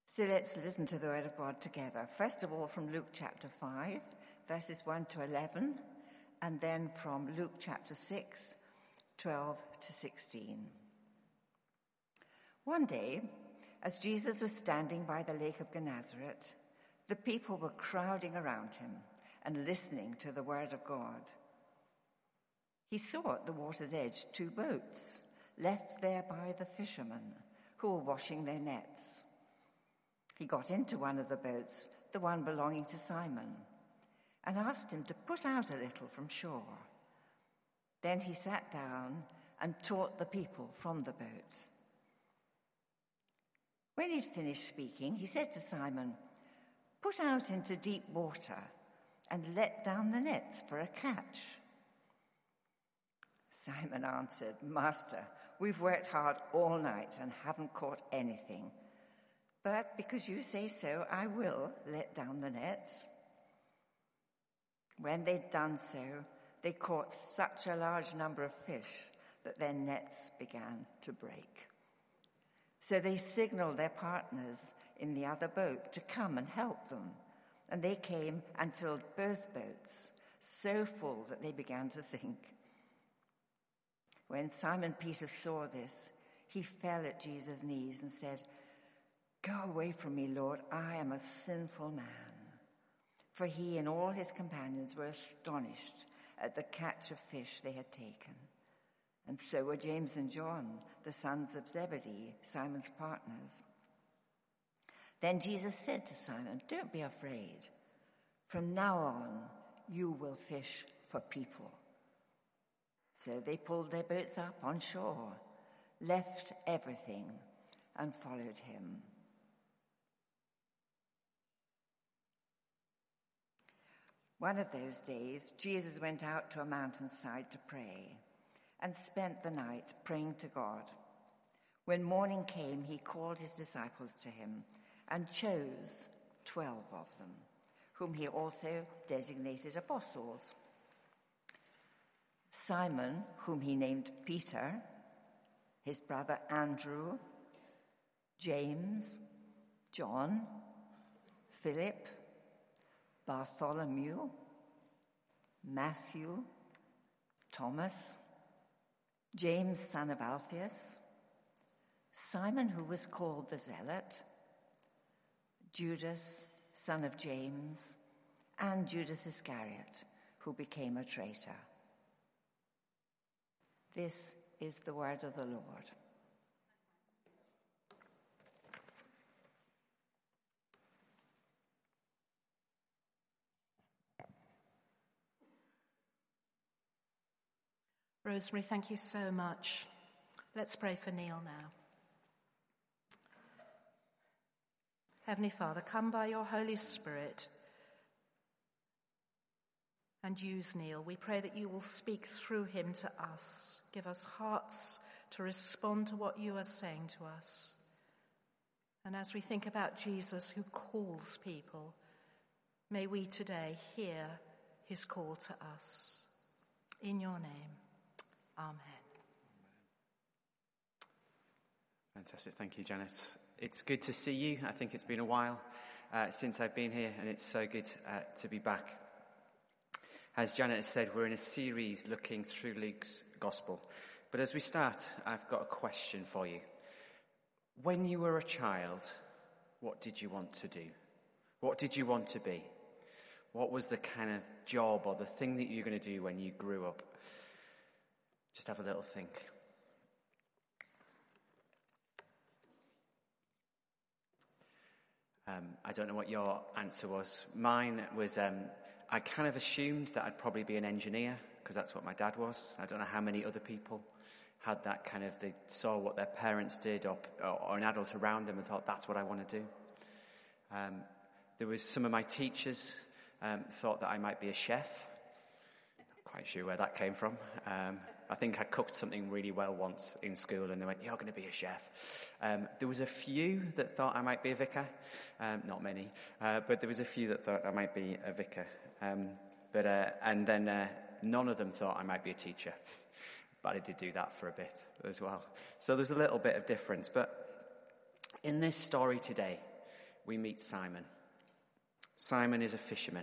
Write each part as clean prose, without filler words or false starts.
So let's listen to the word of God together. First of all, from Luke chapter 5, verses 1 to 11, and then from Luke chapter 6, 12 to 16. One day, as Jesus was standing by the lake of Gennesaret, the people were crowding around him and listening to the word of God. He saw at the water's edge 2 boats, left there by the fishermen who were washing their nets. He got into one of the boats, the one belonging to Simon, and asked him to put out a little from shore. Then he sat down and taught the people from the boat. When he'd finished speaking, he said to Simon, "Put out into deep water and let down the nets for a catch." Simon answered, "Master, we've worked hard all night and haven't caught anything. But because you say so, I will let down the nets." When they'd done so, they caught such a large number of fish that their nets began to break. So they signaled their partners in the other boat to come and help them. And they came and filled both boats, so full that they began to sink. When Simon Peter saw this, he fell at Jesus' knees and said, "Go away from me, Lord, I am a sinful man." For he and all his companions were astonished at the catch of fish they had taken. And so were James and John, the sons of Zebedee, Simon's partners. Then Jesus said to Simon, "Don't be afraid. From now on, you will fish for people." So they pulled their boats up on shore, left everything, and followed him. One of those days, Jesus went out to a mountainside to pray and spent the night praying to God. When morning came, he called his disciples to him and chose 12 of them, whom he also designated apostles. Simon, whom he named Peter, his brother Andrew, James, John, Philip, Bartholomew, Matthew, Thomas, James, son of Alphaeus, Simon, who was called the Zealot, Judas, son of James, and Judas Iscariot, who became a traitor. This is the word of the Lord. Rosemary, thank you so much. Let's pray for Neil now. Heavenly Father, come by your Holy Spirit and use Neil. We pray that you will speak through him to us. Give us hearts to respond to what you are saying to us. And as we think about Jesus who calls people, may we today hear his call to us. In your name, amen. Fantastic. Thank you, Janet. It's good to see you. I think it's been a while since I've been here, and it's so good to be back. As Janet has said, we're in a series looking through Luke's Gospel. But as we start, I've got a question for you. When you were a child, what did you want to do? What did you want to be? What was the kind of job or the thing that you were going to do when you grew up? Just have a little think. I don't know what your answer was. Mine was, I kind of assumed that I'd probably be an engineer, because that's what my dad was. I don't know how many other people had that kind of, they saw what their parents did or an adult around them and thought, that's what I want to do. There was some of my teachers thought that I might be a chef. Not quite sure where that came from. I think I cooked something really well once in school and they went, you're going to be a chef. There was a few that thought I might be a vicar. Not many. But there was a few that thought I might be a vicar. And then none of them thought I might be a teacher. But I did do that for a bit as well. So there's a little bit of difference. But in this story today, we meet Simon. Simon is a fisherman.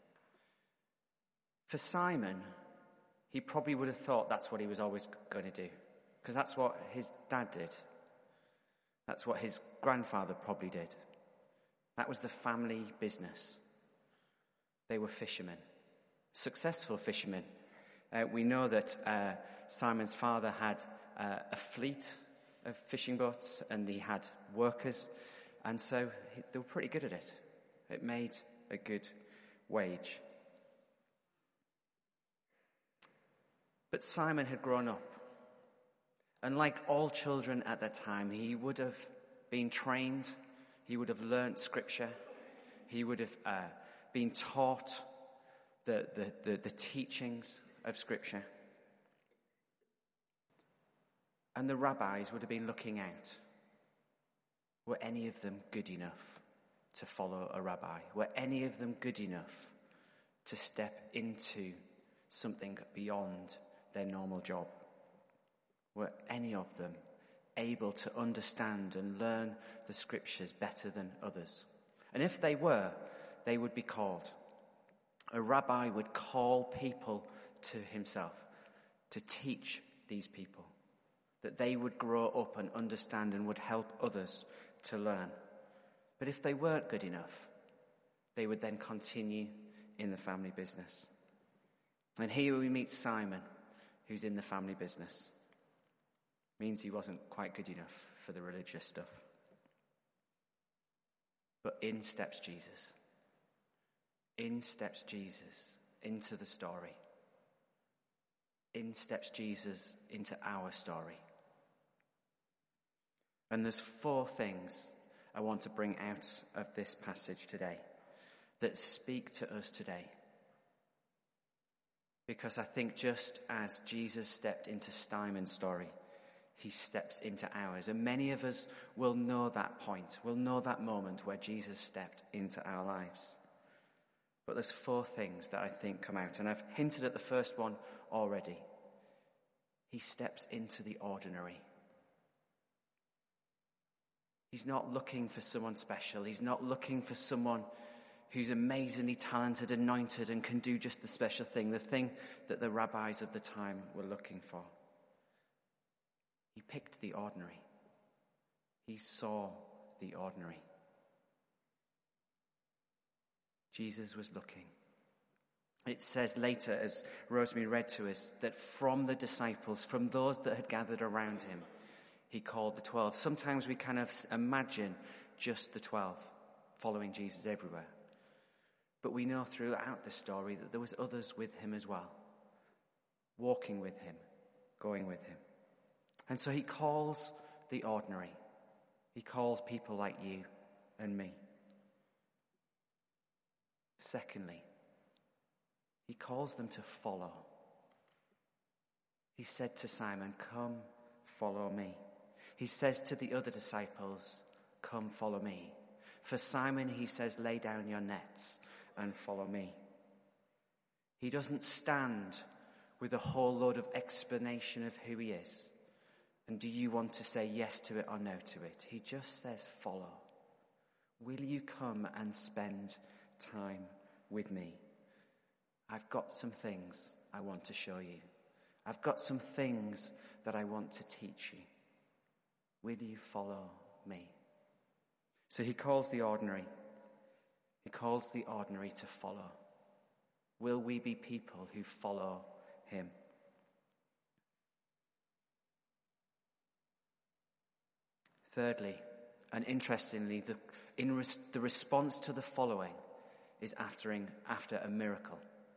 For Simon, he probably would have thought that's what he was always going to do, because that's what his dad did. That's what his grandfather probably did. That was the family business. They were fishermen, successful fishermen. We know that Simon's father had a fleet of fishing boats, and he had workers, and so they were pretty good at it. It made a good wage. But Simon had grown up, and like all children at that time, he would have been trained, he would have learnt scripture, he would have been taught the teachings of scripture. And the rabbis would have been looking out. Were any of them good enough to follow a rabbi? Were any of them good enough to step into something beyond their normal job? Were any of them able to understand and learn the scriptures better than others? And if they were, they would be called. A rabbi would call people to himself to teach these people, that they would grow up and understand and would help others to learn. But if they weren't good enough, they would then continue in the family business. And here we meet Simon, who's in the family business. Means he wasn't quite good enough for the religious stuff. But in steps Jesus. In steps Jesus into the story. In steps Jesus into our story. And there's 4 things I want to bring out of this passage today that speak to us today. Because I think just as Jesus stepped into Simon's story, he steps into ours. And many of us will know that point, will know that moment where Jesus stepped into our lives. But there's 4 things that I think come out. And I've hinted at the first one already. He steps into the ordinary. He's not looking for someone special. He's not looking for someone who's amazingly talented, anointed, and can do just the special thing, the thing that the rabbis of the time were looking for. He picked the ordinary. He saw the ordinary. Jesus was looking. It says later, as Rosemary read to us, that from the disciples, from those that had gathered around him, he called the 12. Sometimes we kind of imagine just the 12 following Jesus everywhere. But we know throughout the story that there was others with him as well, walking with him, going with him. And so he calls the ordinary. He calls people like you and me. Secondly, he calls them to follow. He said to Simon, "Come, follow me." He says to the other disciples, "Come, follow me." For Simon, he says, "Lay down your nets and follow me." He doesn't stand with a whole load of explanation of who he is. And do you want to say yes to it or no to it? He just says, "Follow. Will you come and spend time with me? I've got some things I want to show you. I've got some things that I want to teach you. Will you follow me?" So he calls the ordinary. He calls the ordinary to follow. Will we be people who follow him? Thirdly, and interestingly, the response to the following is after a miracle.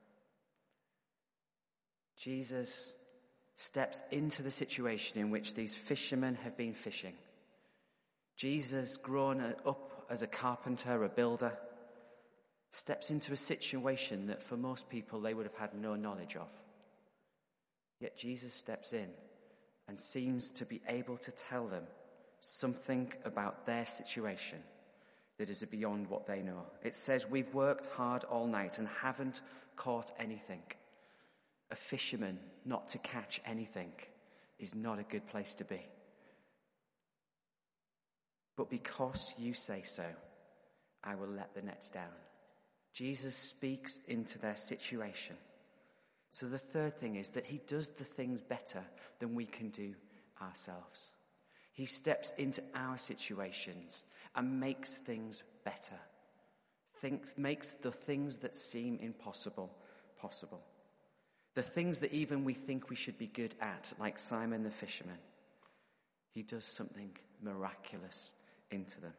Jesus steps into the situation in which these fishermen have been fishing. Jesus, grown up as a carpenter, a builder, steps into a situation that for most people they would have had no knowledge of. Yet Jesus steps in and seems to be able to tell them something about their situation that is beyond what they know. It says, "We've worked hard all night and haven't caught anything." A fisherman not to catch anything is not a good place to be. But because you say so, I will let the nets down. Jesus speaks into their situation. So the third thing is that he does the things better than we can do ourselves. He steps into our situations and makes things better. Makes the things that seem impossible, possible. The things that even we think we should be good at, like Simon the fisherman. He does something miraculous into them.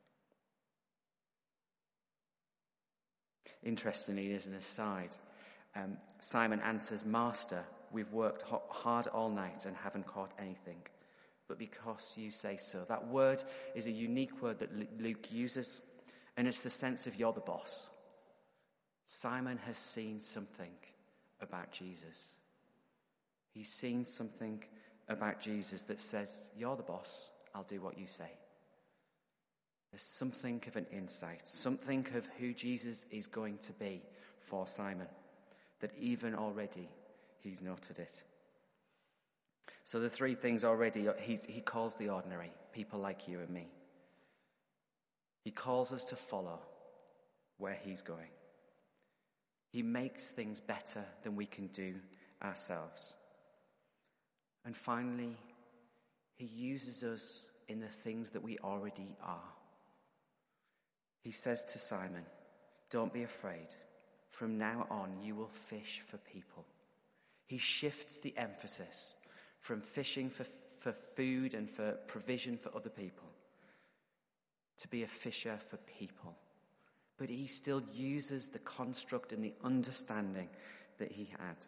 Interestingly, as an aside, Simon answers, "Master, we've worked hard all night and haven't caught anything, but because you say so." That word is a unique word that Luke uses, and it's the sense of you're the boss. Simon has seen something about Jesus. He's seen something about Jesus that says, you're the boss, I'll do what you say. There's something of an insight, something of who Jesus is going to be for Simon, that even already he's noted it. So the three things already, he calls the ordinary, people like you and me. He calls us to follow where he's going. He makes things better than we can do ourselves. And finally, he uses us in the things that we already are. He says to Simon, "Don't be afraid. From now on, you will fish for people." He shifts the emphasis from fishing for food and for provision for other people to be a fisher for people. But he still uses the construct and the understanding that he had.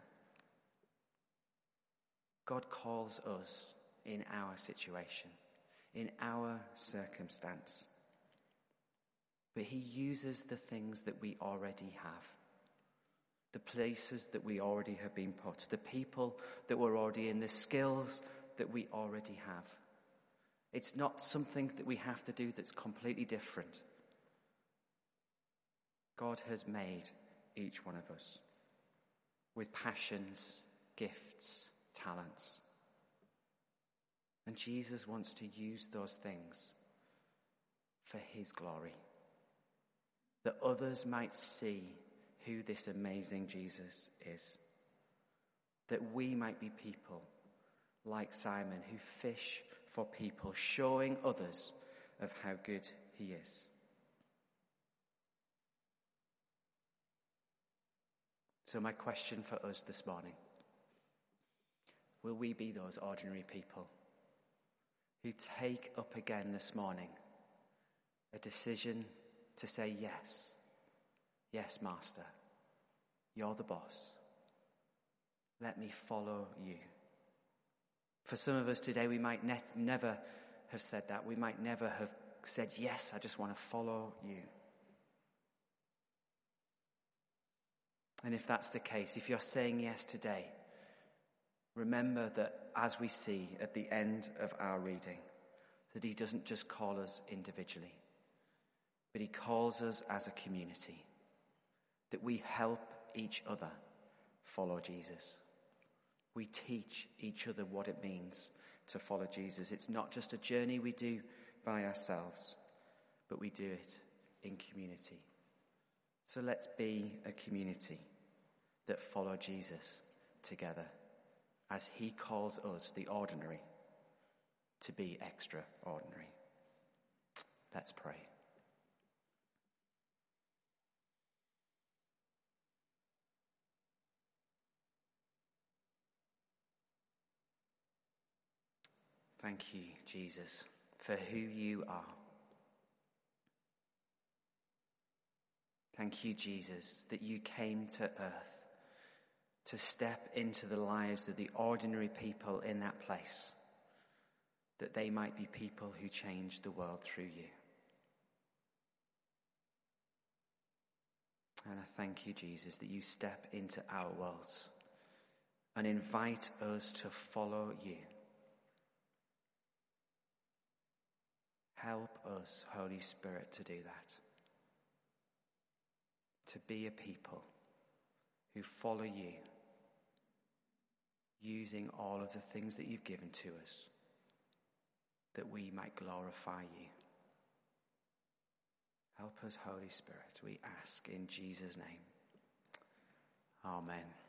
God calls us in our situation, in our circumstance. But he uses the things that we already have, the places that we already have been put, the people that we're already in, the skills that we already have. It's not something that we have to do that's completely different. God has made each one of us with passions, gifts, talents. And Jesus wants to use those things for his glory, that others might see who this amazing Jesus is, that we might be people like Simon who fish for people, showing others of how good he is. So my question for us this morning, will we be those ordinary people who take up again this morning a decision to say yes? Yes, Master, you're the boss. Let me follow you. For some of us today, we might never have said that. We might never have said, yes, I just want to follow you. And if that's the case, if you're saying yes today, remember that as we see at the end of our reading, that he doesn't just call us individually, but he calls us as a community, that we help each other follow Jesus. We teach each other what it means to follow Jesus. It's not just a journey we do by ourselves, but we do it in community. So let's be a community that follow Jesus together as he calls us, the ordinary, to be extraordinary. Let's pray. Thank you, Jesus, for who you are. Thank you, Jesus, that you came to earth to step into the lives of the ordinary people in that place, that they might be people who change the world through you. And I thank you, Jesus, that you step into our worlds and invite us to follow you. Help us, Holy Spirit, to do that. To be a people who follow you, using all of the things that you've given to us, that we might glorify you. Help us, Holy Spirit, we ask in Jesus' name. Amen.